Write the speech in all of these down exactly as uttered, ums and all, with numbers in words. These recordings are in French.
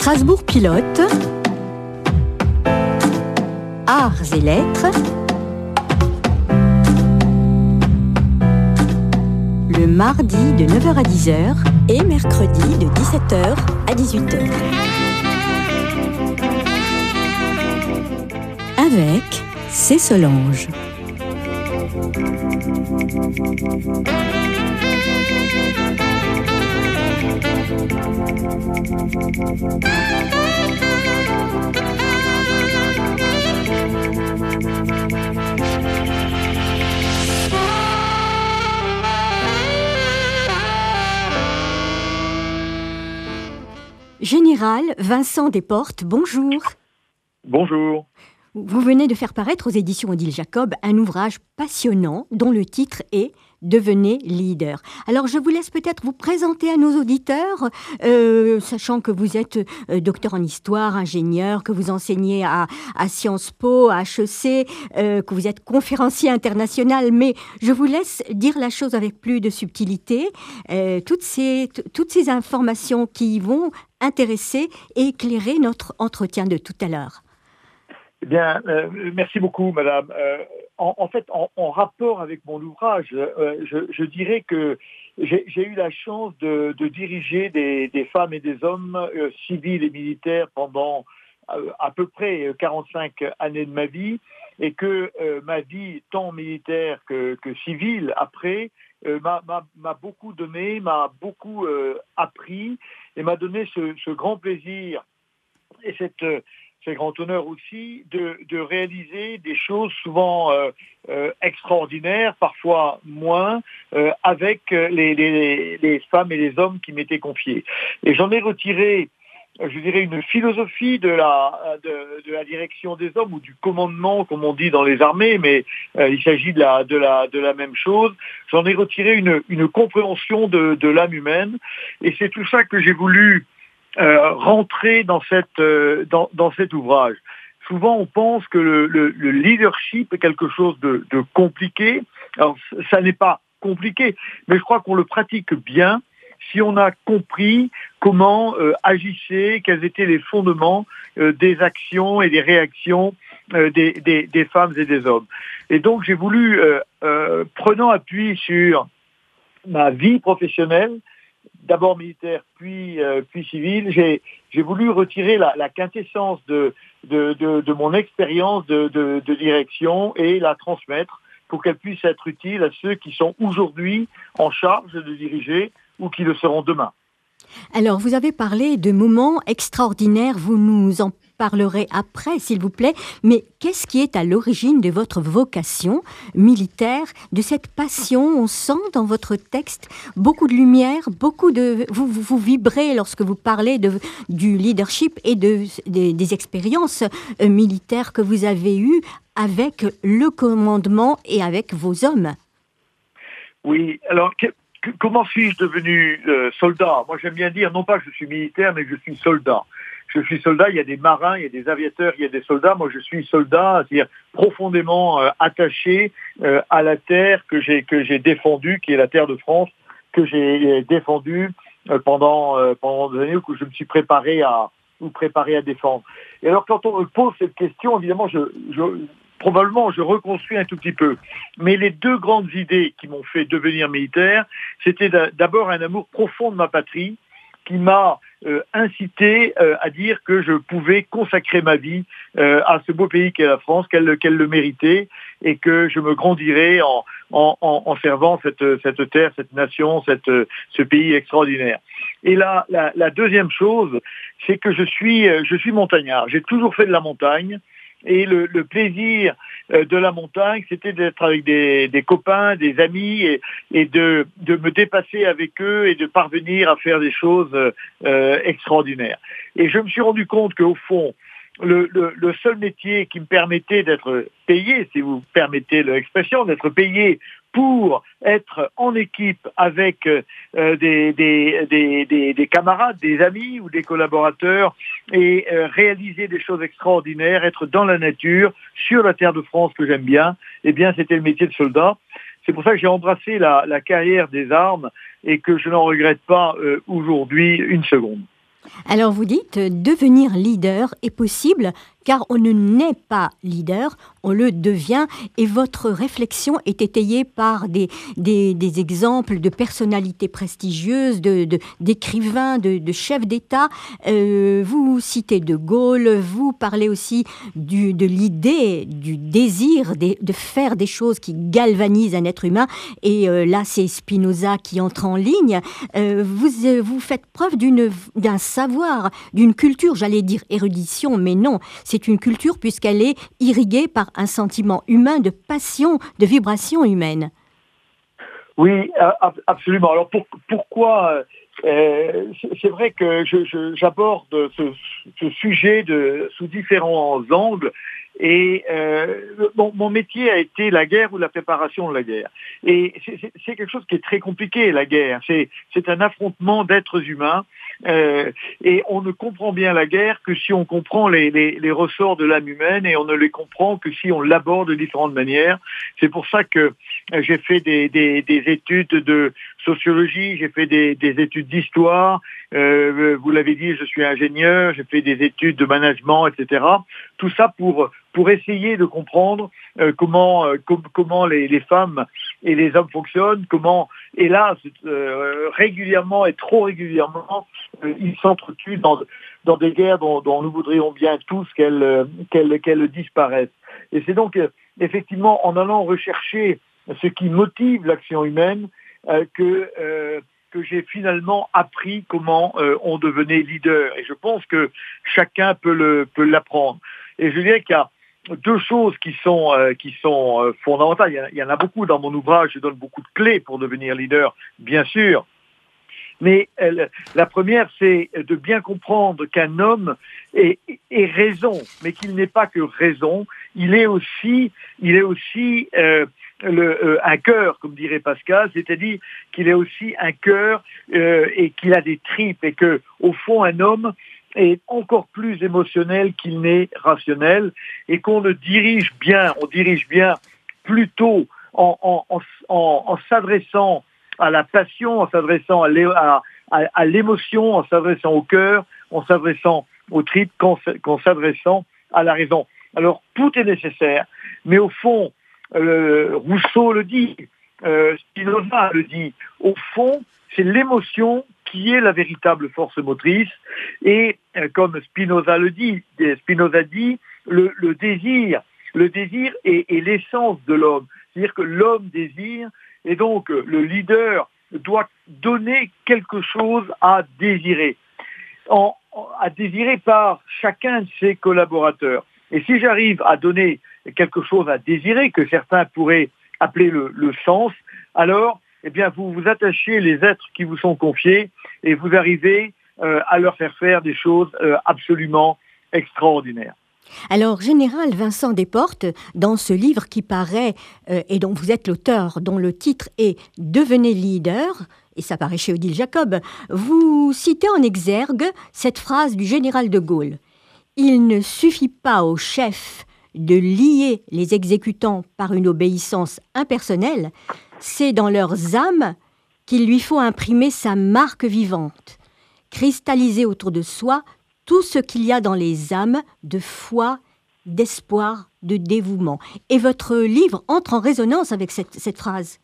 Strasbourg pilote, Arts et Lettres, le mardi de neuf heures à dix heures et mercredi de dix-sept heures à dix-huit heures. Avec C. Solange. Général Vincent Desportes, bonjour. Bonjour. Vous venez de faire paraître aux éditions Odile Jacob un ouvrage passionnant dont le titre est « Devenez leader ». Alors je vous laisse peut-être vous présenter à nos auditeurs, euh, sachant que vous êtes euh, docteur en histoire, ingénieur, que vous enseignez à, à Sciences Po, à H E C, euh, que vous êtes conférencier international, mais je vous laisse dire la chose avec plus de subtilité. Euh, toutes ces, t- toutes ces informations qui vont intéresser et éclairer notre entretien de tout à l'heure. Eh bien, euh, merci beaucoup, madame. Euh, en, en fait, en, en rapport avec mon ouvrage, euh, je, je dirais que j'ai, j'ai eu la chance de, de diriger des, des femmes et des hommes euh, civils et militaires pendant euh, à peu près quarante-cinq années de ma vie, et que euh, ma vie, tant militaire que, que civile, après, euh, m'a, m'a, m'a beaucoup donné, m'a beaucoup euh, appris, et m'a donné ce, ce grand plaisir et cette... Euh, c'est grand honneur aussi de, de réaliser des choses souvent euh, euh, extraordinaires, parfois moins, euh, avec les, les, les femmes et les hommes qui m'étaient confiés. Et j'en ai retiré, je dirais, une philosophie de la, de, de la direction des hommes ou du commandement, comme on dit dans les armées, mais euh, il s'agit de la, de, la, de la même chose. J'en ai retiré une, une compréhension de, de l'âme humaine, et c'est tout ça que j'ai voulu Euh, rentrer dans, cette, euh, dans, dans cet ouvrage. Souvent, on pense que le, le, le leadership est quelque chose de, de compliqué. Alors, ça n'est pas compliqué, mais je crois qu'on le pratique bien si on a compris comment euh, agissaient, quels étaient les fondements euh, des actions et des réactions euh, des, des, des femmes et des hommes. Et donc, j'ai voulu, euh, euh, prenant appui sur ma vie professionnelle, d'abord militaire, puis, euh, puis civil, j'ai, j'ai voulu retirer la, la quintessence de, de, de, de mon expérience de, de, de direction et la transmettre pour qu'elle puisse être utile à ceux qui sont aujourd'hui en charge de diriger ou qui le seront demain. Alors, vous avez parlé de moments extraordinaires, vous nous en parlerez après, s'il vous plaît, mais qu'est-ce qui est à l'origine de votre vocation militaire, de cette passion? On sent dans votre texte beaucoup de lumière, beaucoup de... Vous, vous, vous vibrez lorsque vous parlez de, du leadership et de, de, des expériences euh, militaires que vous avez eues avec le commandement et avec vos hommes. Oui, alors... Que... Comment suis-je devenu euh, soldat? Moi, j'aime bien dire, non pas que je suis militaire, mais que je suis soldat. Je suis soldat, il y a des marins, il y a des aviateurs, il y a des soldats. Moi, je suis soldat, c'est-à-dire profondément euh, attaché euh, à la terre que j'ai que j'ai défendue, qui est la terre de France, que j'ai défendue euh, pendant euh, pendant des années où je me suis préparé à ou préparé à défendre. Et alors, quand on me pose cette question, évidemment, je, je probablement, je reconstruis un tout petit peu. Mais les deux grandes idées qui m'ont fait devenir militaire, c'était d'abord un amour profond de ma patrie qui m'a euh, incité euh, à dire que je pouvais consacrer ma vie euh, à ce beau pays qu'est la France, qu'elle, qu'elle le méritait, et que je me grandirais en, en, en, en servant cette, cette terre, cette nation, cette, ce pays extraordinaire. Et là, la, la deuxième chose, c'est que je suis, je suis montagnard. J'ai toujours fait de la montagne. Et le, le plaisir euh, de la montagne, c'était d'être avec des, des copains, des amis, et, et de, de me dépasser avec eux et de parvenir à faire des choses euh, extraordinaires. Et je me suis rendu compte qu'au fond, le, le, le seul métier qui me permettait d'être payé, si vous permettez l'expression, d'être payé pour être en équipe avec euh, des, des, des, des, des camarades, des amis ou des collaborateurs et euh, réaliser des choses extraordinaires, être dans la nature, sur la terre de France que j'aime bien, eh bien c'était le métier de soldat. C'est pour ça que j'ai embrassé la, la carrière des armes et que je n'en regrette pas euh, aujourd'hui une seconde. Alors vous dites, euh, devenir leader est possible car on ne naît pas leader, on le devient. Et votre réflexion est étayée par des, des, des exemples de personnalités prestigieuses, de, de, d'écrivains, de, de chefs d'État. Euh, vous citez De Gaulle, vous parlez aussi du, de l'idée, du désir de, de faire des choses qui galvanisent un être humain. Et euh, là, c'est Spinoza qui entre en ligne. Euh, vous, euh, vous faites preuve d'une, d'un savoir, d'une culture, j'allais dire érudition, mais non. C'est une culture puisqu'elle est irriguée par un sentiment humain de passion, de vibration humaine. Oui, absolument. Alors pour, pourquoi euh, c'est vrai que je, je, j'aborde ce, ce sujet de, sous différents angles. Et euh, mon, mon métier a été la guerre ou la préparation de la guerre. Et c'est, c'est, c'est quelque chose qui est très compliqué, la guerre. C'est, c'est un affrontement d'êtres humains. Euh, et on ne comprend bien la guerre que si on comprend les, les, les ressorts de l'âme humaine, et on ne les comprend que si on l'aborde de différentes manières. C'est pour ça que j'ai fait des, des, des études de sociologie, j'ai fait des, des études d'histoire, euh, vous l'avez dit, je suis ingénieur, j'ai fait des études de management, et cetera. Tout ça pour pour essayer de comprendre euh, comment euh, com- comment les, les femmes et les hommes fonctionnent, comment, hélas, euh, régulièrement et trop régulièrement, euh, ils s'entretuent dans dans des guerres dont, dont nous voudrions bien tous qu'elles euh, qu'elles qu'elles disparaissent. Et c'est donc euh, effectivement en allant rechercher ce qui motive l'action humaine euh, que euh, que j'ai finalement appris comment euh, on devenait leader. Et je pense que chacun peut le peut l'apprendre. Et je dirais qu'il y a deux choses qui sont euh, qui sont euh, fondamentales. Il y, a, il y en a beaucoup dans mon ouvrage. Je donne beaucoup de clés pour devenir leader, bien sûr. Mais euh, la première, c'est de bien comprendre qu'un homme est, est raison, mais qu'il n'est pas que raison. Il est aussi, il est aussi euh, le, euh, un cœur, comme dirait Pascal, c'est-à-dire qu'il est aussi un cœur euh, et qu'il a des tripes, et que, au fond, un homme est encore plus émotionnel qu'il n'est rationnel, et qu'on le dirige bien, on dirige bien plutôt en, en, en, en, en s'adressant à la passion, en s'adressant à, l'é- à, à, à l'émotion, en s'adressant au cœur, en s'adressant aux tripes, qu'en, qu'en s'adressant à la raison. Alors, tout est nécessaire, mais au fond, euh, Rousseau le dit, euh, Spinoza le dit, au fond, c'est l'émotion qui est la véritable force motrice, et euh, comme Spinoza le dit, Spinoza dit, le, le désir, le désir est, est l'essence de l'homme, c'est-à-dire que l'homme désire, et donc le leader doit donner quelque chose à désirer, en, à désirer par chacun de ses collaborateurs. Et si j'arrive à donner quelque chose à désirer, que certains pourraient appeler le, le sens, alors eh bien, vous vous attachez les êtres qui vous sont confiés et vous arrivez euh, à leur faire faire des choses euh, absolument extraordinaires. Alors, Général Vincent Desportes, dans ce livre qui paraît, euh, et dont vous êtes l'auteur, dont le titre est « Devenez leader », et ça paraît chez Odile Jacob, vous citez en exergue cette phrase du général de Gaulle. « Il ne suffit pas au chef de lier les exécutants par une obéissance impersonnelle, c'est dans leurs âmes qu'il lui faut imprimer sa marque vivante, cristalliser autour de soi tout ce qu'il y a dans les âmes de foi, d'espoir, de dévouement. » Et votre livre entre en résonance avec cette, cette phrase.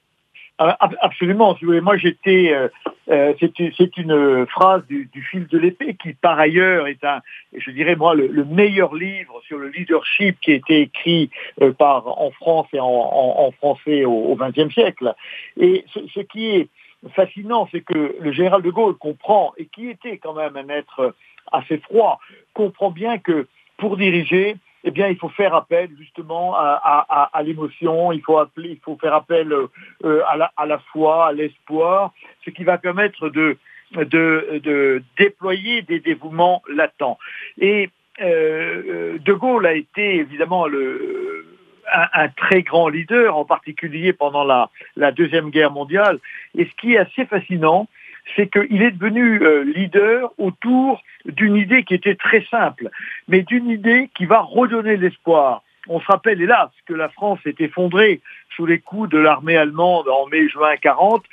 Absolument. Moi, j'étais. Euh, euh, c'est, c'est une phrase du, du fil de l'épée qui, par ailleurs, est un, je dirais moi, le, le meilleur livre sur le leadership qui a été écrit euh, par en France et en, en, en français au vingtième siècle. Et ce, ce qui est fascinant, c'est que le général de Gaulle comprend, et qui était quand même un être assez froid, comprend bien que pour diriger, eh bien, il faut faire appel justement à, à, à l'émotion, il faut appeler, il faut faire appel euh, à, la, à la foi, à l'espoir, ce qui va permettre de, de, de déployer des dévouements latents. Et euh, De Gaulle a été évidemment le, un, un très grand leader, en particulier pendant la, la Deuxième Guerre mondiale. Et ce qui est assez fascinant, c'est qu'il est devenu euh, leader autour d'une idée qui était très simple, mais d'une idée qui va redonner l'espoir. On se rappelle, hélas, que la France s'est effondrée sous les coups de l'armée allemande en mai-juin quarante,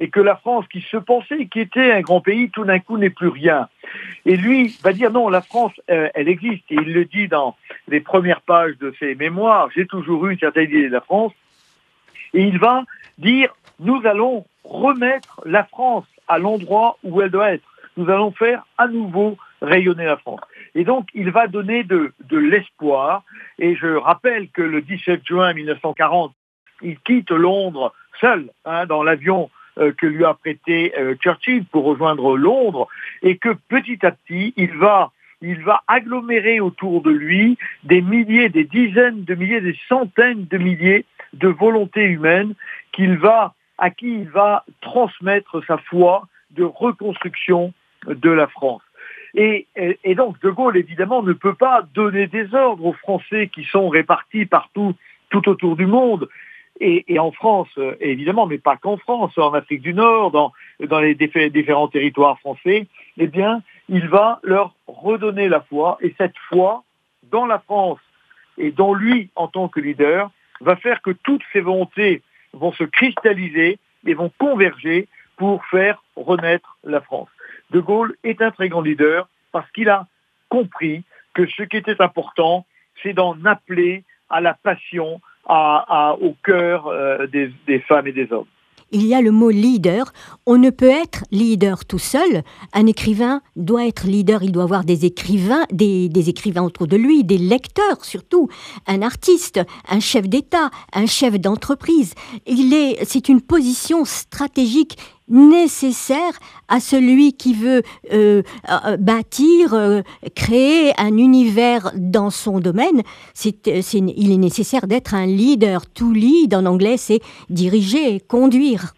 et que la France, qui se pensait, qui était un grand pays, tout d'un coup n'est plus rien. Et lui va dire non, la France, euh, elle existe. Et il le dit dans les premières pages de ses mémoires, j'ai toujours eu une certaine idée de la France. Et il va dire, nous allons remettre la France à l'endroit où elle doit être. Nous allons faire à nouveau rayonner la France. Et donc, il va donner de, de l'espoir. Et je rappelle que le dix-sept juin mille neuf cent quarante, il quitte Londres seul, hein, dans l'avion euh, que lui a prêté euh, Churchill pour rejoindre Londres, et que petit à petit, il va, il va agglomérer autour de lui des milliers, des dizaines de milliers, des centaines de milliers de volontés humaines qu'il va, à qui il va transmettre sa foi de reconstruction de la France. Et, et, et donc, De Gaulle, évidemment, ne peut pas donner des ordres aux Français qui sont répartis partout, tout autour du monde, et, et en France, évidemment, mais pas qu'en France, en Afrique du Nord, dans, dans les différents territoires français. Eh bien, il va leur redonner la foi, et cette foi, dans la France, et dans lui, en tant que leader, va faire que toutes ces volontés vont se cristalliser et vont converger pour faire renaître la France. De Gaulle est un très grand leader parce qu'il a compris que ce qui était important, c'est d'en appeler à la passion, à, à, au cœur euh, des, des femmes et des hommes. Il y a le mot leader. On ne peut être leader tout seul. Un écrivain doit être leader. Il doit avoir des écrivains, des, des écrivains autour de lui, des lecteurs surtout, un artiste, un chef d'État, un chef d'entreprise. Il est, c'est une position stratégique nécessaire à celui qui veut euh, euh, bâtir, euh, créer un univers dans son domaine. C'est, c'est, il est nécessaire d'être un leader. To lead, en anglais, c'est diriger, conduire.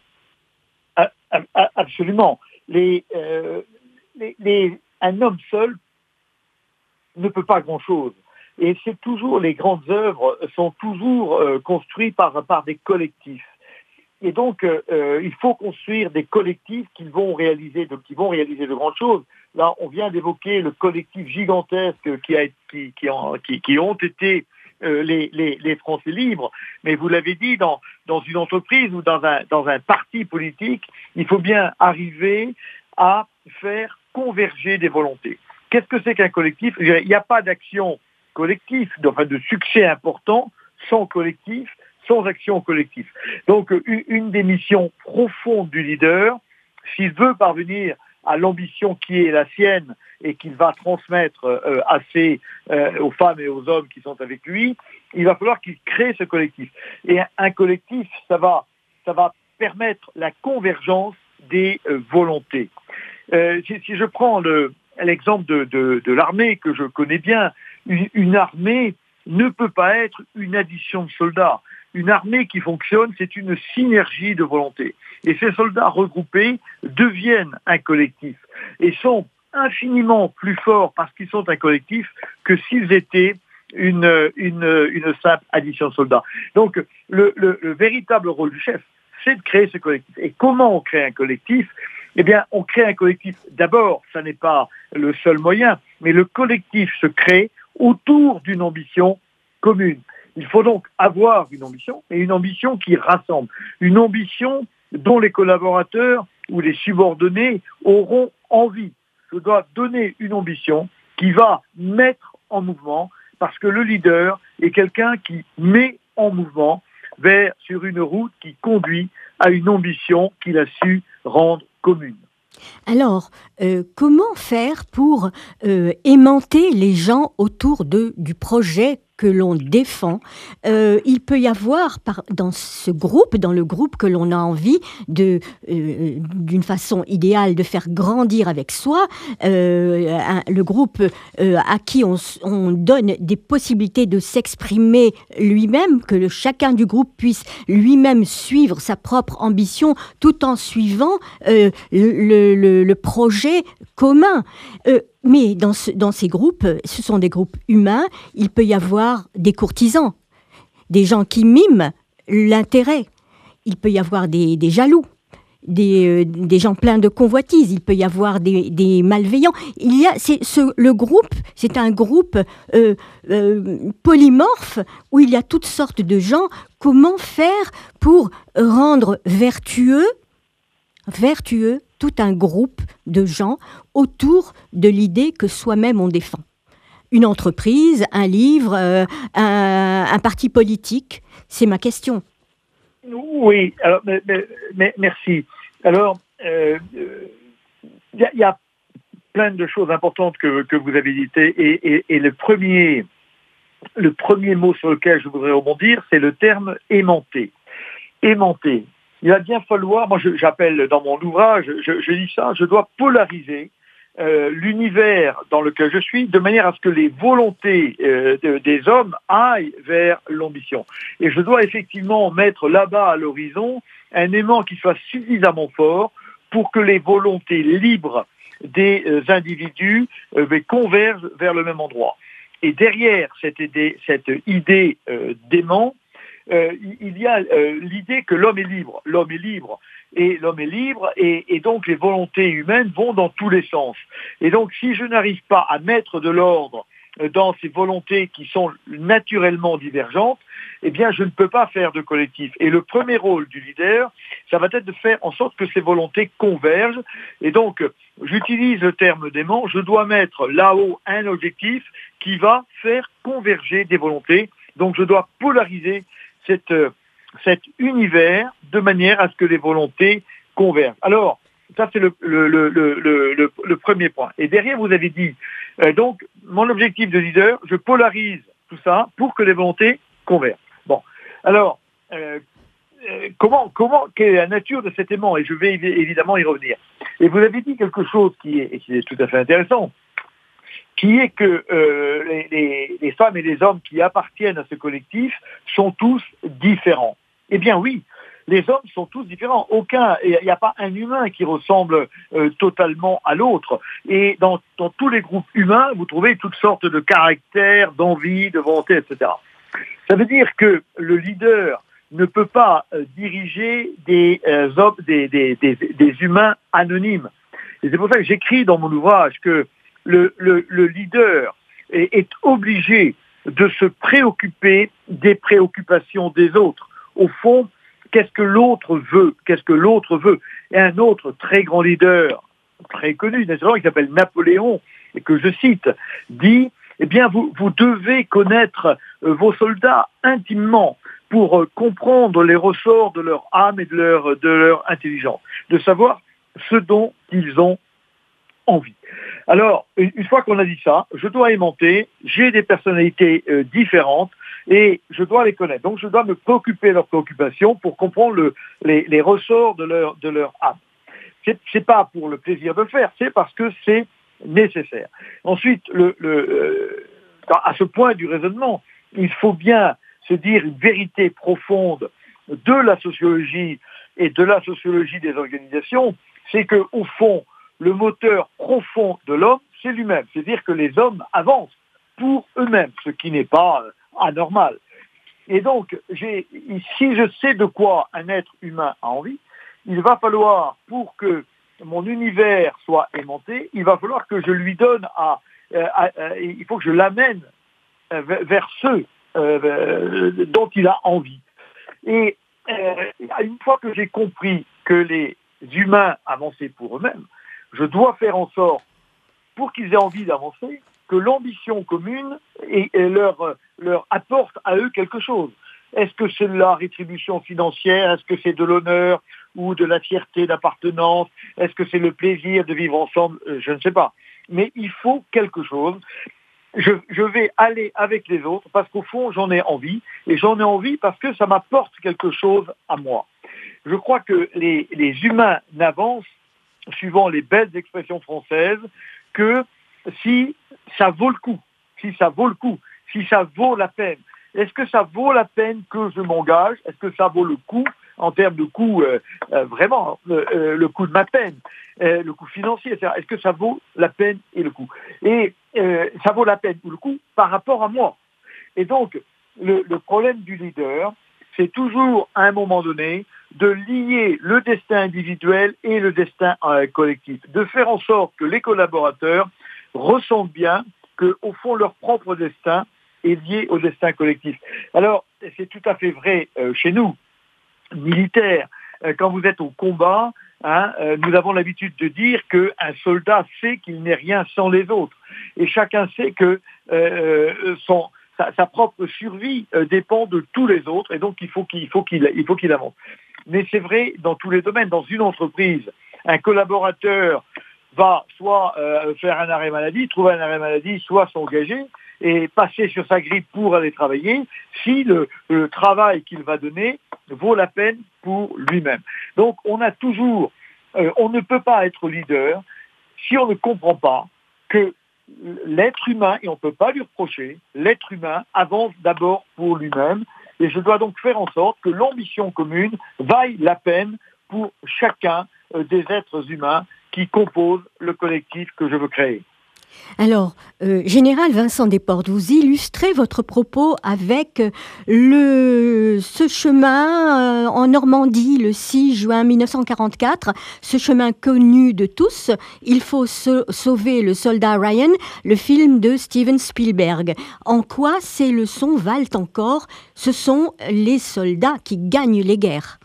Absolument. Les, euh, les, les, un homme seul ne peut pas grand-chose. Et c'est toujours, les grandes œuvres sont toujours euh, construites par, par des collectifs. Et donc, euh, il faut construire des collectifs qui vont réaliser de, qui vont réaliser de grandes choses. Là, on vient d'évoquer le collectif gigantesque qui, a, qui, qui, en, qui, qui ont été euh, les, les, les Français libres. Mais vous l'avez dit, dans, dans une entreprise ou dans un, dans un parti politique, il faut bien arriver à faire converger des volontés. Qu'est-ce que c'est qu'un collectif ? Il n'y a pas d'action collective, enfin de succès important sans collectif, sans action collective. Donc, une des missions profondes du leader, s'il veut parvenir à l'ambition qui est la sienne et qu'il va transmettre euh, à ses, euh, aux femmes et aux hommes qui sont avec lui, il va falloir qu'il crée ce collectif. Et un, un collectif, ça va, ça va permettre la convergence des euh, volontés. Euh, si, si je prends le, l'exemple de, de, de l'armée que je connais bien, une, une armée ne peut pas être une addition de soldats. Une armée qui fonctionne, c'est une synergie de volonté. Et ces soldats regroupés deviennent un collectif et sont infiniment plus forts parce qu'ils sont un collectif que s'ils étaient une, une, une simple addition de soldats. Donc, le, le, le véritable rôle du chef, c'est de créer ce collectif. Et comment on crée un collectif ? Eh bien, on crée un collectif. D'abord, ça n'est pas le seul moyen, mais le collectif se crée autour d'une ambition commune. Il faut donc avoir une ambition, et une ambition qui rassemble. Une ambition dont les collaborateurs ou les subordonnés auront envie. Je dois donner une ambition qui va mettre en mouvement, parce que le leader est quelqu'un qui met en mouvement vers, sur une route qui conduit à une ambition qu'il a su rendre commune. Alors, euh, comment faire pour euh, aimanter les gens autour de, du projet que l'on défend ? euh, Il peut y avoir par, dans ce groupe, dans le groupe que l'on a envie de, euh, d'une façon idéale de faire grandir avec soi, euh, un, le groupe euh, à qui on, on donne des possibilités de s'exprimer lui-même, que le, chacun du groupe puisse lui-même suivre sa propre ambition tout en suivant euh, le, le, le projet commun. Euh, Mais dans, ce, dans ces groupes, ce sont des groupes humains, il peut y avoir des courtisans, des gens qui miment l'intérêt, il peut y avoir des, des jaloux, des, euh, des gens pleins de convoitises, il peut y avoir des, des malveillants. Il y a, c'est, ce, le groupe, c'est un groupe euh, euh, polymorphe où il y a toutes sortes de gens. Comment faire pour rendre vertueux vertueux, tout un groupe de gens autour de l'idée que soi-même on défend. Une entreprise, un livre, euh, un, un parti politique, c'est ma question. Oui, alors, mais, mais, mais, merci. Alors, il euh, y, y a plein de choses importantes que, que vous avez dites, et, et, et le premier, le premier mot sur lequel je voudrais rebondir, c'est le terme aimanté. Aimanté. Il va bien falloir, moi je, j'appelle dans mon ouvrage, je, je dis ça, je dois polariser euh, l'univers dans lequel je suis de manière à ce que les volontés euh, de, des hommes aillent vers l'ambition. Et je dois effectivement mettre là-bas à l'horizon un aimant qui soit suffisamment fort pour que les volontés libres des euh, individus euh, convergent vers le même endroit. Et derrière cette idée, cette idée euh, d'aimant, euh, il y a euh, l'idée que l'homme est libre. L'homme est libre. Et l'homme est libre, et, et donc les volontés humaines vont dans tous les sens. Et donc si je n'arrive pas à mettre de l'ordre dans ces volontés qui sont naturellement divergentes, eh bien je ne peux pas faire de collectif. Et le premier rôle du leader, ça va être de faire en sorte que ces volontés convergent. Et donc, j'utilise le terme d'aimant, je dois mettre là-haut un objectif qui va faire converger des volontés. Donc je dois polariser cette, cet univers de manière à ce que les volontés convergent. Alors, ça, c'est le, le, le, le, le, le premier point. Et derrière, vous avez dit, euh, donc, mon objectif de leader, je polarise tout ça pour que les volontés convergent. Bon, alors, euh, euh, comment, comment, quelle est la nature de cet aimant? Et je vais évidemment y revenir. Et vous avez dit quelque chose qui est, et qui est tout à fait intéressant, qui est que euh, les, les, les femmes et les hommes qui appartiennent à ce collectif sont tous différents. Eh bien oui, les hommes sont tous différents. Aucun, il n'y a pas un humain qui ressemble euh, totalement à l'autre. Et dans, dans tous les groupes humains, vous trouvez toutes sortes de caractères, d'envie, de volonté, et cetera. Ça veut dire que le leader ne peut pas euh, diriger des, euh, hommes, des, des, des, des humains anonymes. Et c'est pour ça que j'écris dans mon ouvrage que le, le, le leader est, est obligé de se préoccuper des préoccupations des autres. Au fond, qu'est-ce que l'autre veut? Qu'est-ce que l'autre veut? Et un autre très grand leader, très connu, naturellement, qui s'appelle Napoléon, et que je cite, dit, eh bien, vous, vous devez connaître euh, vos soldats intimement pour euh, comprendre les ressorts de leur âme et de leur, de leur intelligence, de savoir ce dont ils ont envie. Alors, une fois qu'on a dit ça, je dois aimanter, j'ai des personnalités euh, différentes, et je dois les connaître. Donc je dois me préoccuper de leurs préoccupations pour comprendre le, les, les ressorts de leur, de leur âme. C'est, c'est pas pour le plaisir de le faire, c'est parce que c'est nécessaire. Ensuite, le, le, euh, à ce point du raisonnement, il faut bien se dire une vérité profonde de la sociologie et de la sociologie des organisations, c'est que au fond, le moteur profond de l'homme, c'est lui-même. C'est-à-dire que les hommes avancent pour eux-mêmes, ce qui n'est pas anormal. Et donc, j'ai, si je sais de quoi un être humain a envie, il va falloir, pour que mon univers soit aimanté, il va falloir que je lui donne à, à, à il faut que je l'amène vers, vers ceux euh, dont il a envie. Et euh, une fois que j'ai compris que les humains avançaient pour eux-mêmes, je dois faire en sorte, pour qu'ils aient envie d'avancer, que l'ambition commune et, et leur, leur apporte à eux quelque chose. Est-ce que c'est de la rétribution financière? Est-ce que c'est de l'honneur ou de la fierté d'appartenance? Est-ce que c'est le plaisir de vivre ensemble? Je ne sais pas. Mais il faut quelque chose. Je, je vais aller avec les autres parce qu'au fond, j'en ai envie. Et j'en ai envie parce que ça m'apporte quelque chose à moi. Je crois que les, les humains n'avancent, suivant les belles expressions françaises, que si ça vaut le coup, si ça vaut le coup, si ça vaut la peine. Est-ce que ça vaut la peine que je m'engage? Est-ce que ça vaut le coup, en termes de coût, euh, euh, vraiment, euh, le coût de ma peine, euh, le coût financier, et cetera. Est-ce que ça vaut la peine et le coût? Et euh, ça vaut la peine ou le coût par rapport à moi. Et donc, le, le problème du leader, c'est toujours, à un moment donné, de lier le destin individuel et le destin euh, collectif. De faire en sorte que les collaborateurs ressentent bien que, au fond, leur propre destin est lié au destin collectif. Alors, c'est tout à fait vrai euh, chez nous, militaires. Euh, quand vous êtes au combat, Hein, euh, nous avons l'habitude de dire qu'un soldat sait qu'il n'est rien sans les autres. Et chacun sait que euh, son, sa, sa propre survie euh, dépend de tous les autres. Et donc, il faut qu'il, il faut qu'il, il faut qu'il avance. Mais c'est vrai dans tous les domaines. Dans une entreprise, un collaborateur va soit euh, faire un arrêt maladie, trouver un arrêt maladie, soit s'engager et passer sur sa grille pour aller travailler si le, le travail qu'il va donner vaut la peine pour lui-même. Donc on a toujours, euh, on ne peut pas être leader si on ne comprend pas que l'être humain, et on ne peut pas lui reprocher, l'être humain avance d'abord pour lui-même, et je dois donc faire en sorte que l'ambition commune vaille la peine pour chacun euh, des êtres humains qui composent le collectif que je veux créer. Alors, euh, Général Vincent Desportes, vous illustrez votre propos avec le, ce chemin euh, en Normandie le six juin mille neuf cent quarante-quatre, ce chemin connu de tous, Il faut se, sauver le soldat Ryan, le film de Steven Spielberg. En quoi ces leçons valent encore? Ce sont les soldats qui gagnent les guerres.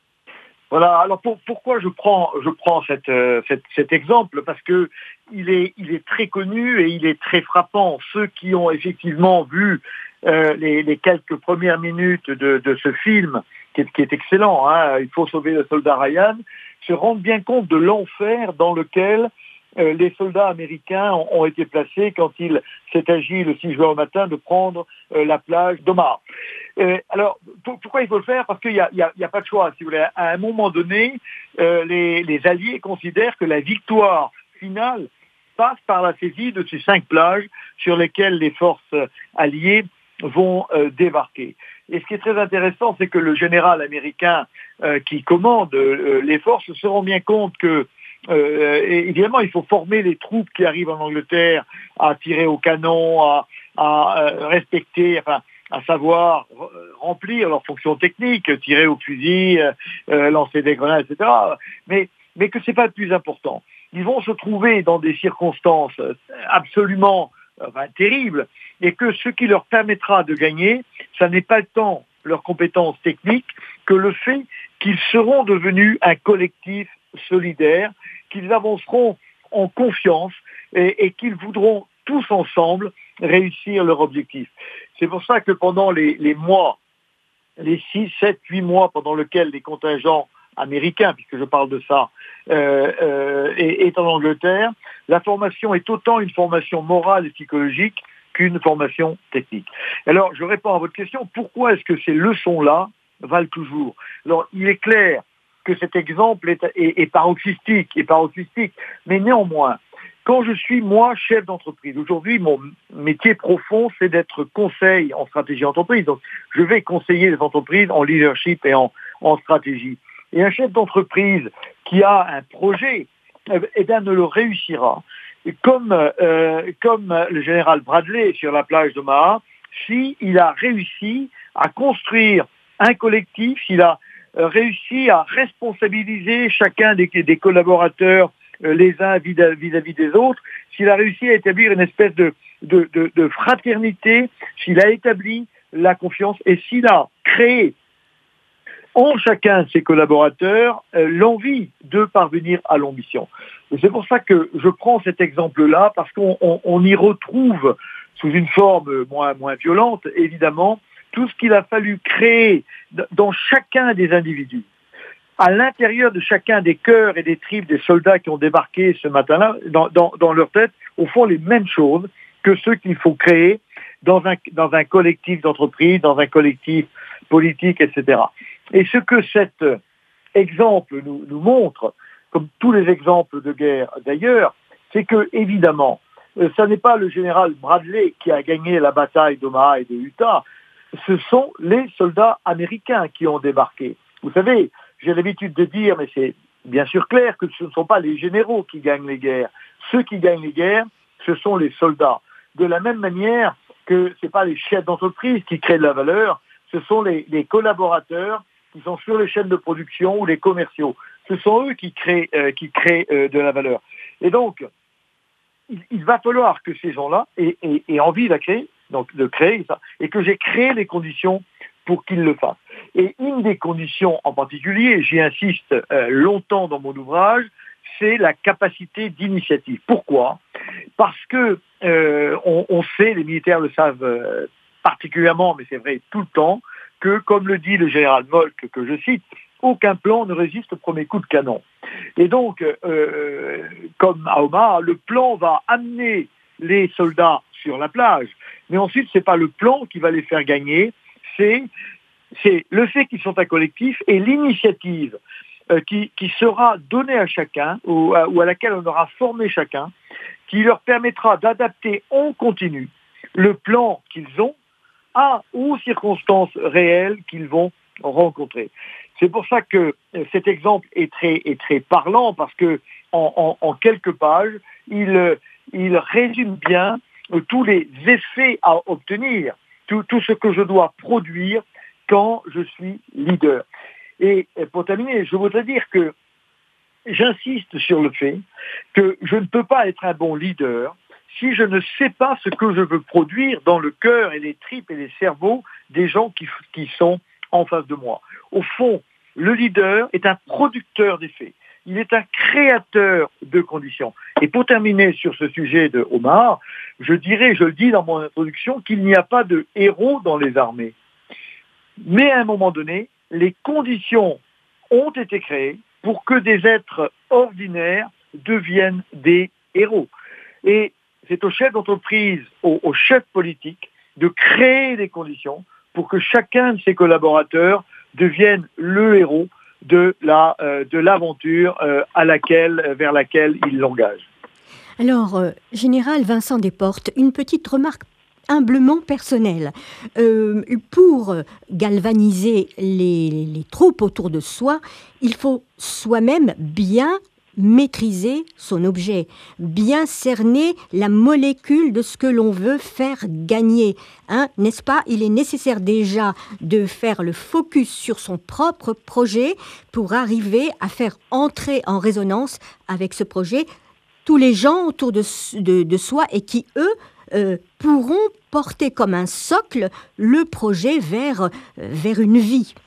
Voilà, alors pour, pourquoi je prends, je prends cette, euh, cette, cet exemple? Parce que il est, il est très connu et il est très frappant. Ceux qui ont effectivement vu euh, les, les quelques premières minutes de, de ce film, qui est, qui est excellent, hein, Il faut sauver le soldat Ryan, se rendent bien compte de l'enfer dans lequel euh, les soldats américains ont, ont été placés quand il s'est agi le six juin au matin de prendre euh, la plage d'Omaha. Euh, alors, pour, pourquoi il faut le faire? Parce qu'il n'y a, il y a, il y a pas de choix. Si vous voulez, à un moment donné, euh, les, les Alliés considèrent que la victoire finale passe par la saisie de ces cinq plages sur lesquelles les forces alliées vont euh, débarquer. Et ce qui est très intéressant, c'est que le général américain euh, qui commande euh, les forces se rend bien compte que Euh, et évidemment, il faut former les troupes qui arrivent en Angleterre à tirer au canon, à, à euh, respecter, enfin, à savoir remplir leurs fonctions techniques, tirer au fusil, euh, lancer des grenades, et cetera. Mais, mais que c'est pas le plus important. Ils vont se trouver dans des circonstances absolument enfin, terribles, et que ce qui leur permettra de gagner, ça n'est pas tant leurs compétences techniques que le fait qu'ils seront devenus un collectif solidaire, qu'ils avanceront en confiance et, et qu'ils voudront tous ensemble réussir leur objectif. C'est pour ça que pendant les, les mois, les six, sept, huit mois pendant lesquels les contingents américains, puisque je parle de ça, euh, euh, est, est en Angleterre, la formation est autant une formation morale et psychologique qu'une formation technique. Alors, je réponds à votre question, pourquoi est-ce que ces leçons-là valent toujours? Alors, il est clair que cet exemple est, est, est paroxystique, est paroxystique, mais néanmoins, quand je suis, moi, chef d'entreprise, aujourd'hui, mon métier profond, c'est d'être conseil en stratégie entreprise. Donc, je vais conseiller les entreprises en leadership et en, en stratégie. Et un chef d'entreprise qui a un projet, eh bien, ne le réussira. Et comme, euh, comme le général Bradley sur la plage d'Omaha, s'il a réussi à construire un collectif, s'il a réussi à responsabiliser chacun des, des collaborateurs euh, les uns vis-à-vis des autres, s'il a réussi à établir une espèce de, de, de, de fraternité, s'il a établi la confiance et s'il a créé en chacun de ses collaborateurs euh, l'envie de parvenir à l'ambition. Et c'est pour ça que je prends cet exemple-là, parce qu'on on, on y retrouve, sous une forme moins, moins violente, évidemment, tout ce qu'il a fallu créer dans chacun des individus, à l'intérieur de chacun des cœurs et des tripes des soldats qui ont débarqué ce matin-là, dans, dans, dans leur tête, au fond, les mêmes choses que ceux qu'il faut créer dans un, dans un collectif d'entreprise, dans un collectif politique, et cetera. Et ce que cet exemple nous, nous montre, comme tous les exemples de guerre d'ailleurs, c'est que, évidemment, ce n'est pas le général Bradley qui a gagné la bataille d'Omaha et de Utah, ce sont les soldats américains qui ont débarqué. Vous savez, j'ai l'habitude de dire, mais c'est bien sûr clair, que ce ne sont pas les généraux qui gagnent les guerres. Ceux qui gagnent les guerres, ce sont les soldats. De la même manière que ce n'est pas les chefs d'entreprise qui créent de la valeur, ce sont les, les collaborateurs qui sont sur les chaînes de production ou les commerciaux. Ce sont eux qui créent, euh, qui créent euh, de la valeur. Et donc, il, il va falloir que ces gens-là aient, aient, aient envie de créer, donc de créer ça, et que j'ai créé les conditions pour qu'il le fasse. Et une des conditions en particulier, j'y insiste euh, longtemps dans mon ouvrage, c'est la capacité d'initiative. Pourquoi ? Parce que euh, on, on sait, les militaires le savent euh, particulièrement, mais c'est vrai tout le temps, que comme le dit le général Moltke, que je cite, aucun plan ne résiste au premier coup de canon. Et donc, euh, comme à Omaha, le plan va amener les soldats sur la plage, mais ensuite, ce n'est pas le plan qui va les faire gagner, c'est, c'est le fait qu'ils sont un collectif et l'initiative euh, qui, qui sera donnée à chacun, ou à, ou à laquelle on aura formé chacun, qui leur permettra d'adapter en continu le plan qu'ils ont à, aux circonstances réelles qu'ils vont rencontrer. C'est pour ça que cet exemple est très, est très parlant, parce que en, en, en quelques pages, il, il résume bien tous les effets à obtenir, tout, tout ce que je dois produire quand je suis leader. Et pour terminer, je voudrais dire que j'insiste sur le fait que je ne peux pas être un bon leader si je ne sais pas ce que je veux produire dans le cœur et les tripes et les cerveaux des gens qui, qui sont en face de moi. Au fond, le leader est un producteur d'effets. Il est un créateur de conditions. Et pour terminer sur ce sujet de Omaha, je dirais, je le dis dans mon introduction, qu'il n'y a pas de héros dans les armées. Mais à un moment donné, les conditions ont été créées pour que des êtres ordinaires deviennent des héros. Et c'est au chef d'entreprise, au, au chef politique, de créer des conditions pour que chacun de ses collaborateurs devienne le héros de la euh, de l'aventure euh, à laquelle vers laquelle il l'engage. Alors, euh, Général Vincent Desportes, une petite remarque humblement personnelle. Euh, pour galvaniser les, les troupes autour de soi, il faut soi-même bien maîtriser son objet, bien cerner la molécule de ce que l'on veut faire gagner. Hein, n'est-ce pas ? Il est nécessaire déjà de faire le focus sur son propre projet pour arriver à faire entrer en résonance avec ce projet tous les gens autour de, de, de soi et qui, eux, euh, pourront porter comme un socle le projet vers, euh, vers une vie.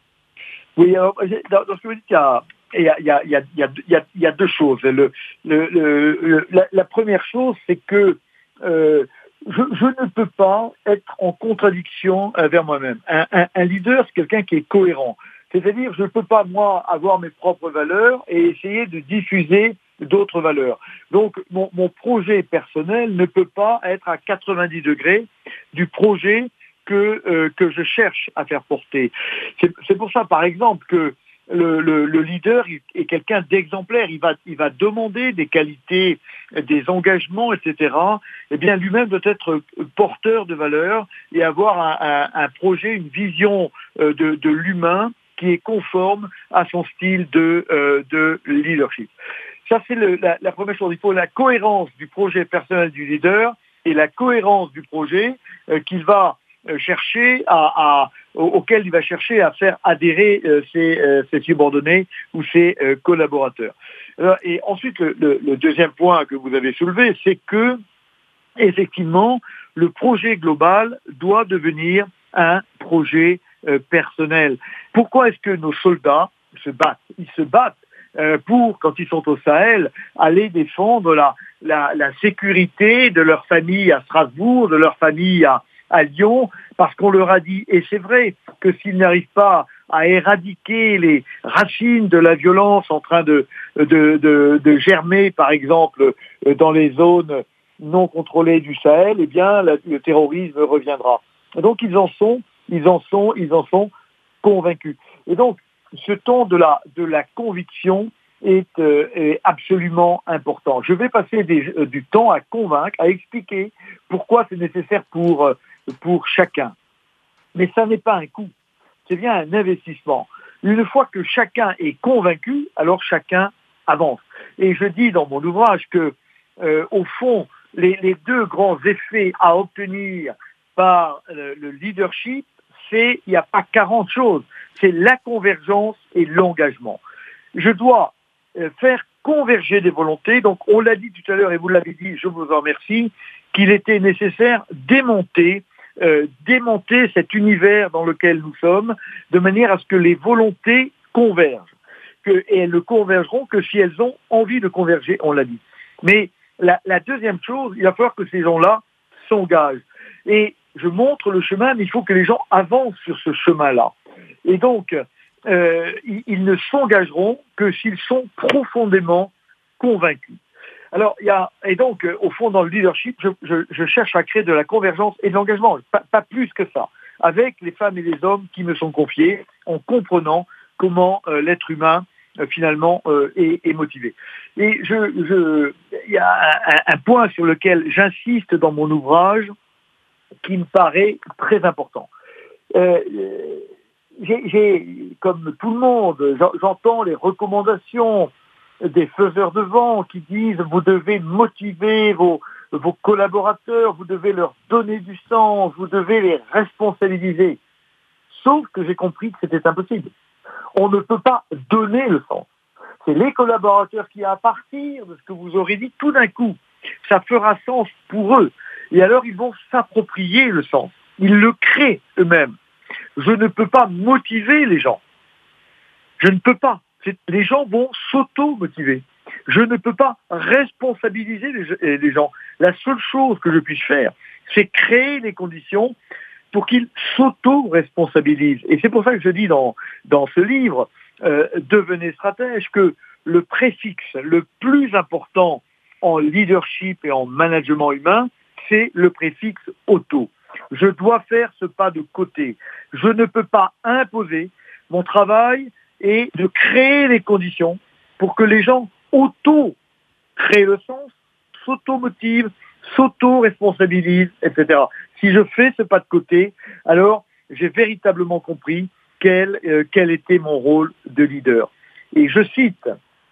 Oui, alors, dans, dans ce que vous dites, il y a... Il y a, il y a, il y a, il y a, il y a, il y a deux choses. Le, le, le, le, la, la première chose, c'est que euh, je, je ne peux pas être en contradiction envers moi-même. Un, un, un leader, c'est quelqu'un qui est cohérent. C'est-à-dire, je ne peux pas, moi, avoir mes propres valeurs et essayer de diffuser d'autres valeurs. Donc, mon, mon projet personnel ne peut pas être à quatre-vingt-dix degrés du projet que, euh, que je cherche à faire porter. C'est, c'est pour ça, par exemple, que Le, le, le leader est quelqu'un d'exemplaire. Il va, il va demander des qualités, des engagements, et cetera. Eh bien, lui-même doit être porteur de valeurs et avoir un, un, un projet, une vision de, de l'humain qui est conforme à son style de, euh, de leadership. Ça, c'est le, la, la première chose. Il faut la cohérence du projet personnel du leader et la cohérence du projet euh, qu'il va chercher à, à, auquel il va chercher à faire adhérer euh, ses, euh, ses subordonnés ou ses euh, collaborateurs. Alors, et ensuite, le, le, le deuxième point que vous avez soulevé, c'est que, effectivement, le projet global doit devenir un projet euh, personnel. Pourquoi est-ce que nos soldats se battent ? Ils se battent euh, pour, quand ils sont au Sahel, aller défendre la, la, la sécurité de leur famille à Strasbourg, de leur famille à à Lyon, parce qu'on leur a dit, et c'est vrai, que s'ils n'arrivent pas à éradiquer les racines de la violence en train de, de, de, de germer, par exemple, dans les zones non contrôlées du Sahel, eh bien, la, le terrorisme reviendra. Et donc, ils en sont, ils en sont, ils en sont convaincus. Et donc, ce temps de la, de la conviction est, euh, est absolument important. Je vais passer des, euh, du temps à convaincre, à expliquer pourquoi c'est nécessaire pour euh, pour chacun. Mais ça n'est pas un coût, c'est bien un investissement. Une fois que chacun est convaincu, alors chacun avance. Et je dis dans mon ouvrage que, euh, au fond, les, les deux grands effets à obtenir par le, le leadership, c'est, il n'y a pas quarante choses, c'est la convergence et l'engagement. Je dois euh, faire converger des volontés, donc on l'a dit tout à l'heure et vous l'avez dit, je vous en remercie, qu'il était nécessaire de démonter euh, démonter cet univers dans lequel nous sommes, de manière à ce que les volontés convergent. Que, et elles ne convergeront que si elles ont envie de converger, on l'a dit. Mais la, la deuxième chose, il va falloir que ces gens-là s'engagent. Et je montre le chemin, mais il faut que les gens avancent sur ce chemin-là. Et donc, euh, ils, ils ne s'engageront que s'ils sont profondément convaincus. Alors, il y a, et donc, euh, au fond, dans le leadership, je, je, je cherche à créer de la convergence et de l'engagement, pas, pas plus que ça, avec les femmes et les hommes qui me sont confiés, en comprenant comment euh, l'être humain, euh, finalement, euh, est, est motivé. Et je, je, il y a un, un point sur lequel j'insiste dans mon ouvrage, qui me paraît très important. Euh, j'ai, j'ai, comme tout le monde, j'entends les recommandations des faiseurs de vent qui disent vous devez motiver vos, vos collaborateurs, vous devez leur donner du sens, vous devez les responsabiliser. Sauf que j'ai compris que c'était impossible. On ne peut pas donner le sens. C'est les collaborateurs qui, à partir de ce que vous aurez dit, tout d'un coup, ça fera sens pour eux. Et alors, ils vont s'approprier le sens. Ils le créent eux-mêmes. Je ne peux pas motiver les gens. Je ne peux pas. C'est, les gens vont s'auto-motiver. Je ne peux pas responsabiliser les, les gens. La seule chose que je puisse faire, c'est créer les conditions pour qu'ils s'auto-responsabilisent. Et c'est pour ça que je dis dans, dans ce livre, euh, Devenez stratège, que le préfixe le plus important en leadership et en management humain, c'est le préfixe auto. Je dois faire ce pas de côté. Je ne peux pas imposer. Mon travail est de créer les conditions pour que les gens auto-créent le sens, s'auto-motivent, s'auto-responsabilisent, et cetera. Si je fais ce pas de côté, alors j'ai véritablement compris quel, euh, quel était mon rôle de leader. Et je cite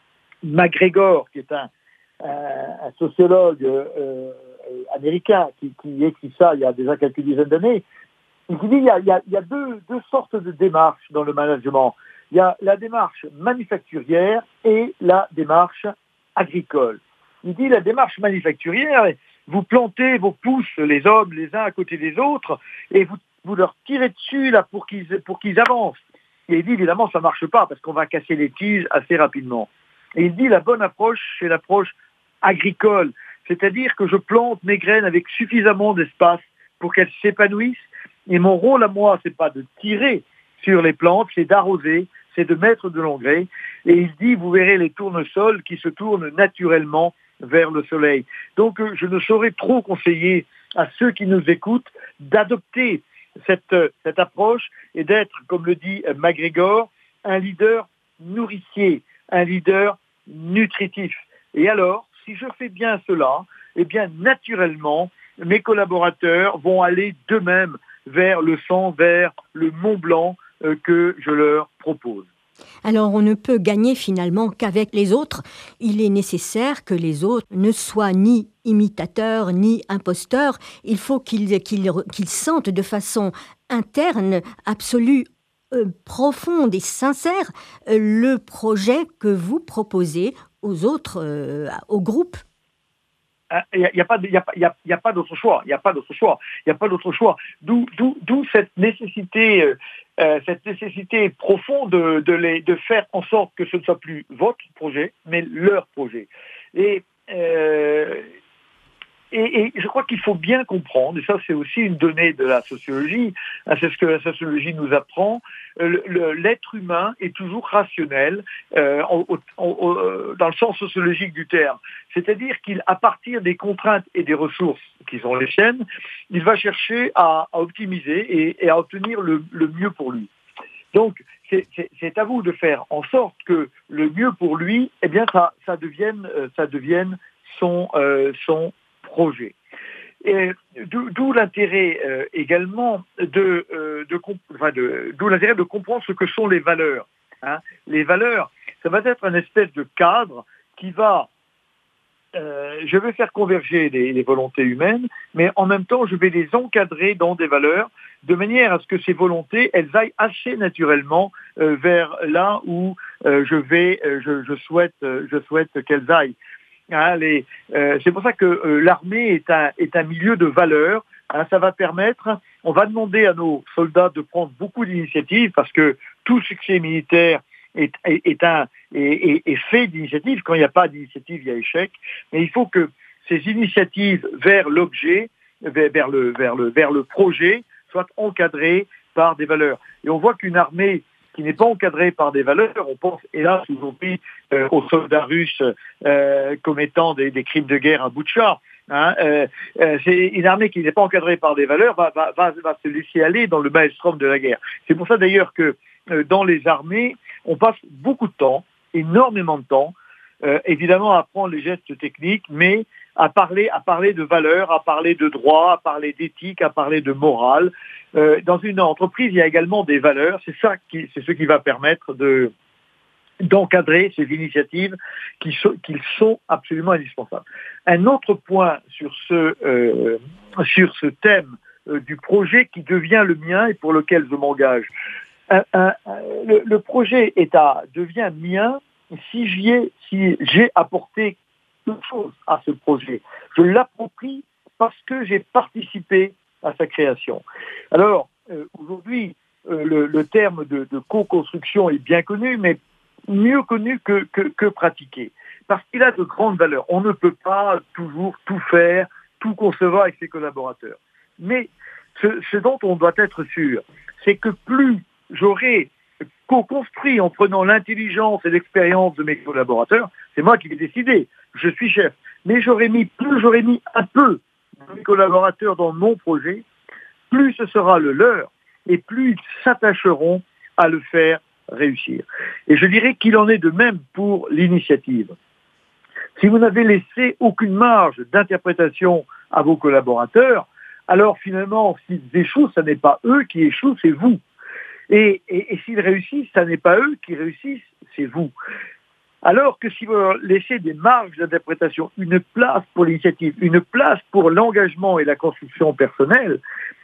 MacGregor, qui est un, un, un sociologue euh, américain qui, qui écrit ça il y a déjà quelques dizaines d'années, et qui dit qu'il y a, il y a, il y a deux, deux sortes de démarches dans le management. Il y a la démarche manufacturière et la démarche agricole. Il dit la démarche manufacturière, vous plantez vos pousses, les hommes, les uns à côté des autres, et vous, vous leur tirez dessus là pour qu'ils, pour qu'ils avancent. Et il dit évidemment ça ne marche pas parce qu'on va casser les tiges assez rapidement. Et il dit la bonne approche, c'est l'approche agricole. C'est-à-dire que je plante mes graines avec suffisamment d'espace pour qu'elles s'épanouissent. Et mon rôle à moi, c'est pas de tirer sur les plantes, c'est d'arroser, c'est de mettre de l'engrais. Et il dit, vous verrez les tournesols qui se tournent naturellement vers le soleil. Donc, je ne saurais trop conseiller à ceux qui nous écoutent d'adopter cette, cette approche et d'être, comme le dit MacGregor, un leader nourricier, un leader nutritif. Et alors, si je fais bien cela, eh bien, naturellement, mes collaborateurs vont aller d'eux-mêmes vers le sang, vers le Mont Blanc euh, que je leur propose. Alors, on ne peut gagner finalement qu'avec les autres. Il est nécessaire que les autres ne soient ni imitateurs, ni imposteurs. Il faut qu'ils, qu'ils, qu'ils sentent de façon interne, absolue, euh, profonde et sincère, euh, le projet que vous proposez aux autres, euh, au groupe. Il n'y a, y a, pas, y a, y a, y a pas d'autre choix. Il n'y a pas d'autre choix. Il n'y a pas d'autre choix. D'où, d'où, d'où cette nécessité, euh, cette nécessité profonde de, de, les, de faire en sorte que ce ne soit plus votre projet, mais leur projet. Et, euh, et, et je crois qu'il faut bien comprendre, et ça c'est aussi une donnée de la sociologie, hein, c'est ce que la sociologie nous apprend, le, le, l'être humain est toujours rationnel euh, au, au, au, dans le sens sociologique du terme. C'est-à-dire qu'à partir des contraintes et des ressources qui sont les siennes, il va chercher à, à optimiser et, et à obtenir le, le mieux pour lui. Donc, c'est, c'est, c'est à vous de faire en sorte que le mieux pour lui, eh bien, ça, ça devienne, ça devienne son, euh, son projet. Et d'où, d'où l'intérêt euh, également de, euh, de, enfin de, d'où l'intérêt de comprendre ce que sont les valeurs. Hein. Les valeurs, ça va être une espèce de cadre qui va, euh, je vais faire converger les, les volontés humaines, mais en même temps, je vais les encadrer dans des valeurs de manière à ce que ces volontés, elles aillent assez naturellement euh, vers là où euh, je vais, euh, je, je souhaite, euh, je souhaite qu'elles aillent. Hein, les, euh, c'est pour ça que euh, l'armée est un, est un milieu de valeurs Hein, ça va permettre, on va demander à nos soldats de prendre beaucoup d'initiatives parce que tout succès militaire est, est, est, un, est, est fait d'initiatives. Quand il n'y a pas d'initiative, il y a échec. Mais il faut que ces initiatives vers l'objet, vers, vers, le, vers, le, vers le projet, soient encadrées par des valeurs. Et on voit qu'une armée qui n'est pas encadrée par des valeurs, on pense hélas aujourd'hui euh, aux soldats russes euh, commettant des, des crimes de guerre à Boutcha. Hein, euh, euh, c'est une armée qui n'est pas encadrée par des valeurs va, va, va, va se laisser aller dans le maelstrom de la guerre. C'est pour ça d'ailleurs que euh, dans les armées, on passe beaucoup de temps, énormément de temps, euh, évidemment à apprendre les gestes techniques, mais à parler, à parler de valeurs, à parler de droit, à parler d'éthique, à parler de morale. Euh, dans une entreprise, il y a également des valeurs. C'est ça qui, c'est ce qui va permettre de d'encadrer ces initiatives qui sont, qui sont absolument indispensables. Un autre point sur ce, euh, sur ce thème euh, du projet qui devient le mien et pour lequel je m'engage. Un, un, le, le projet est à, devient mien si j'y ai, si j'ai apporté quelque chose à ce projet. Je l'approprie parce que j'ai participé à sa création. Alors, euh, aujourd'hui, euh, le, le terme de, de co-construction est bien connu, mais mieux connu que, que, que pratiqué, parce qu'il a de grandes valeurs. On ne peut pas toujours tout faire, tout concevoir avec ses collaborateurs. Mais ce, ce dont on doit être sûr, c'est que plus j'aurai co-construit en prenant l'intelligence et l'expérience de mes collaborateurs, c'est moi qui vais décider, je suis chef, mais j'aurais mis, plus j'aurais mis un peu de mes collaborateurs dans mon projet, plus ce sera le leur, et plus ils s'attacheront à le faire réussir. Et je dirais qu'il en est de même pour l'initiative. Si vous n'avez laissé aucune marge d'interprétation à vos collaborateurs, alors finalement, s'ils échouent, ce n'est pas eux qui échouent, c'est vous. Et, et, et s'ils réussissent, ce n'est pas eux qui réussissent, c'est vous. Alors que si vous leur laissez des marges d'interprétation, une place pour l'initiative, une place pour l'engagement et la construction personnelle,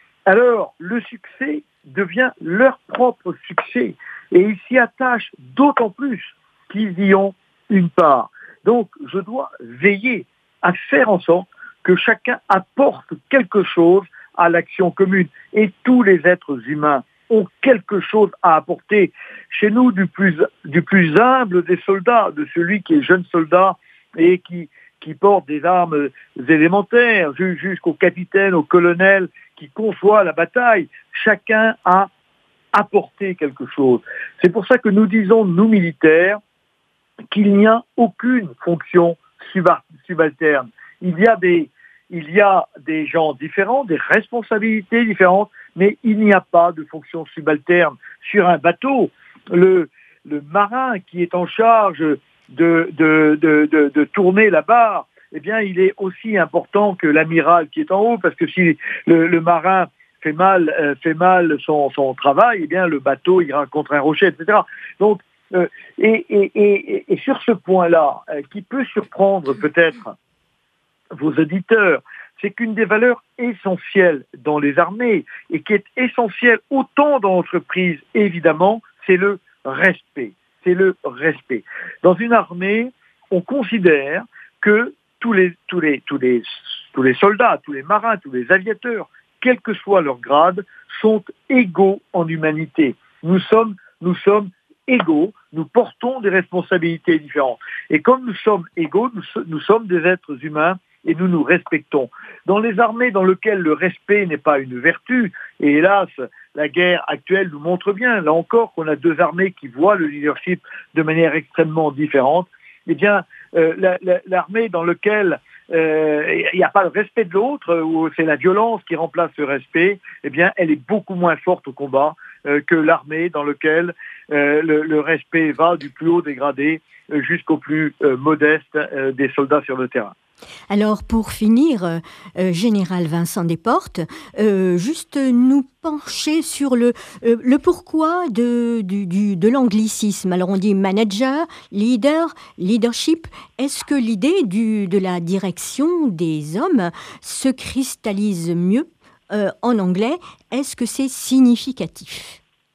alors le succès devient leur propre succès. Et ils s'y attachent d'autant plus qu'ils y ont une part. Donc, je dois veiller à faire en sorte que chacun apporte quelque chose à l'action commune. Et tous les êtres humains ont quelque chose à apporter. Chez nous, du plus, du plus humble des soldats, de celui qui est jeune soldat et qui, qui porte des armes élémentaires, jusqu'au capitaine, au colonel, qui conçoit la bataille, chacun a apporté quelque chose. C'est pour ça que nous disons, nous militaires, qu'il n'y a aucune fonction subalterne. Il y a des, il y a des gens différents, des responsabilités différentes, mais il n'y a pas de fonction subalterne. Sur un bateau, le, le marin qui est en charge de, de, de, de, de tourner la barre, eh bien, il est aussi important que l'amiral qui est en haut, parce que si le, le marin fait mal, euh, fait mal son, son travail, eh bien, le bateau ira contre un rocher, et cetera. Donc, euh, et, et, et, et sur ce point-là, euh, qui peut surprendre peut-être vos auditeurs, c'est qu'une des valeurs essentielles dans les armées, et qui est essentielle autant dans l'entreprise, évidemment, c'est le respect. C'est le respect. Dans une armée, on considère que tous les, tous les, tous les, tous les soldats, tous les marins, tous les aviateurs, quel que soit leur grade, sont égaux en humanité. Nous sommes, nous sommes égaux, nous portons des responsabilités différentes. Et comme nous sommes égaux, nous, nous sommes des êtres humains et nous nous respectons. Dans les armées dans lesquelles le respect n'est pas une vertu, et hélas, la guerre actuelle nous montre bien, là encore, qu'on a deux armées qui voient le leadership de manière extrêmement différente, eh bien, euh, la, la, l'armée dans laquelle il euh, n'y a pas le respect de l'autre, où c'est la violence qui remplace le respect, eh bien, elle est beaucoup moins forte au combat euh, que l'armée dans laquelle euh, le, le respect va du plus haut des gradés euh, jusqu'au plus euh, modeste euh, des soldats sur le terrain. Alors, pour finir, euh, Général Vincent Desportes, euh, juste nous pencher sur le, euh, le pourquoi de, du, du, de l'anglicisme. Alors, on dit manager, leader, leadership. Est-ce que l'idée du, de la direction des hommes se cristallise mieux euh, en anglais? Est-ce que c'est significatif?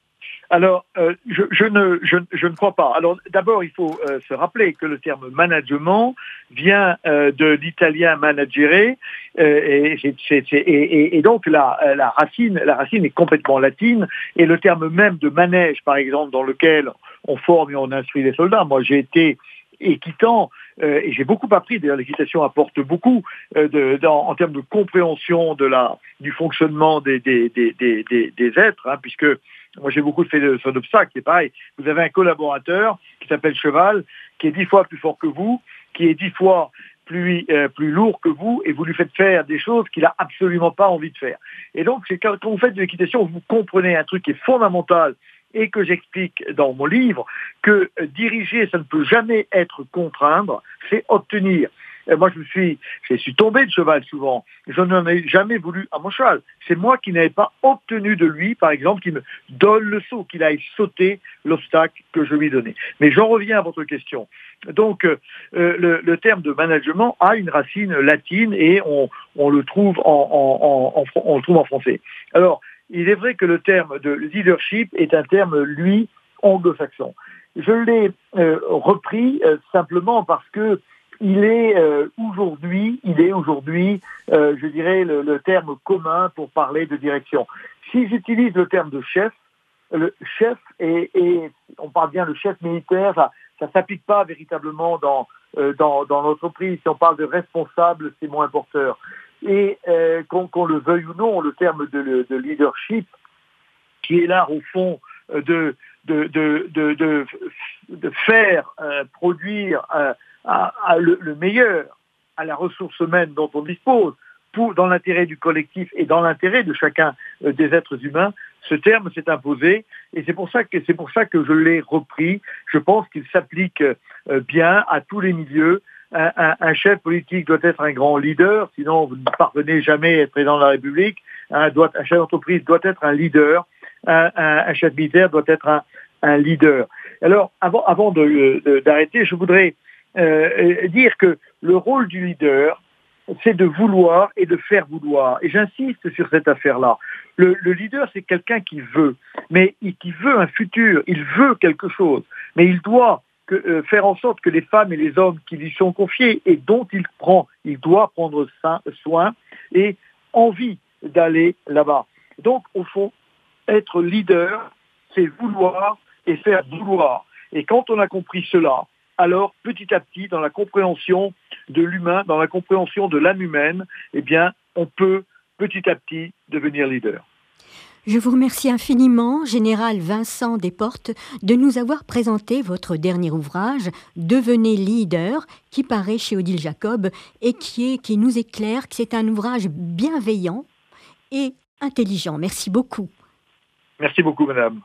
Alors, euh, je, je, ne, je, je ne crois pas. Alors, d'abord, il faut euh, se rappeler que le terme management vient euh, de l'italien managere, euh, et, c'est, c'est, c'est, et, et donc la, la, racine, la racine est complètement latine, et le terme même de manège, par exemple, dans lequel on forme et on instruit les soldats. Moi, j'ai été équitant, euh, et j'ai beaucoup appris, d'ailleurs l'équitation apporte beaucoup euh, de, dans, en termes de compréhension de la, du fonctionnement des, des, des, des, des, des êtres, hein, puisque moi j'ai beaucoup fait de son obstacle, c'est pareil, vous avez un collaborateur qui s'appelle cheval, qui est dix fois plus fort que vous, qui est dix fois plus, euh, plus lourd que vous, et vous lui faites faire des choses qu'il n'a absolument pas envie de faire. Et donc c'est quand, quand vous faites de l'équitation, vous comprenez un truc qui est fondamental, et que j'explique dans mon livre, que euh, diriger, ça ne peut jamais être contraindre, c'est obtenir. Et moi, je me suis, je suis tombé de cheval souvent. Je n'en ai jamais voulu à mon cheval. C'est moi qui n'avais pas obtenu de lui, par exemple, qu'il me donne le saut, qu'il aille sauter l'obstacle que je lui donnais. Mais j'en reviens à votre question. Donc, euh, le, le terme de management a une racine latine et on, on le trouve en, en, en, en, on le trouve en français. Alors, il est vrai que le terme de leadership est un terme, lui, anglo-saxon. Je l'ai euh, repris euh, simplement parce que il est euh, aujourd'hui, il est aujourd'hui, euh, je dirais, le, le terme commun pour parler de direction. Si j'utilise le terme de chef, le chef et, et on parle bien de chef militaire, ça, ça s'applique pas véritablement dans euh, dans, dans l'entreprise. Si on parle de responsable, c'est moins porteur. Et euh, qu'on, qu'on le veuille ou non, le terme de, de leadership, qui est là au fond de, de, de, de, de, de faire euh, produire euh, à, à le, le meilleur à la ressource humaine dont on dispose, pour, dans l'intérêt du collectif et dans l'intérêt de chacun euh, des êtres humains, ce terme s'est imposé et c'est pour ça que, c'est pour ça que je l'ai repris. Je pense qu'il s'applique euh, bien à tous les milieux. Un, un, un chef politique doit être un grand leader, sinon vous ne parvenez jamais à être président de la République. Un, doit, un chef d'entreprise doit être un leader. Un, un, un chef militaire doit être un, un leader. Alors, avant, avant de, de, d'arrêter, je voudrais euh, dire que le rôle du leader, c'est de vouloir et de faire vouloir. Et j'insiste sur cette affaire-là. Le, le leader, c'est quelqu'un qui veut, mais qui veut un futur, il veut quelque chose, mais il doit Que, euh, faire en sorte que les femmes et les hommes qui lui sont confiés et dont il prend, il doit prendre soin et envie d'aller là-bas. Donc, au fond, être leader, c'est vouloir et faire vouloir. Et quand on a compris cela, alors petit à petit, dans la compréhension de l'humain, dans la compréhension de l'âme humaine, eh bien, on peut petit à petit devenir leader. Je vous remercie infiniment, Général Vincent Desportes, de nous avoir présenté votre dernier ouvrage, Devenez leader, qui paraît chez Odile Jacob et qui, est, qui nous éclaire que c'est un ouvrage bienveillant et intelligent. Merci beaucoup. Merci beaucoup, madame.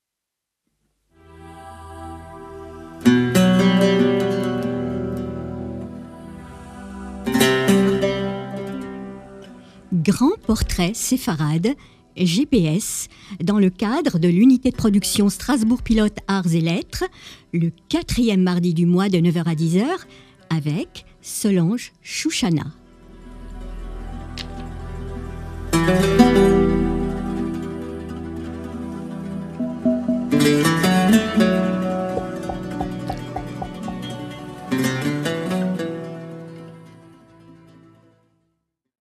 Grand portrait séfarade, G P S, dans le cadre de l'unité de production Strasbourg Pilote Arts et Lettres, le quatrième mardi du mois de neuf heures à dix heures, avec Solange Chouchana.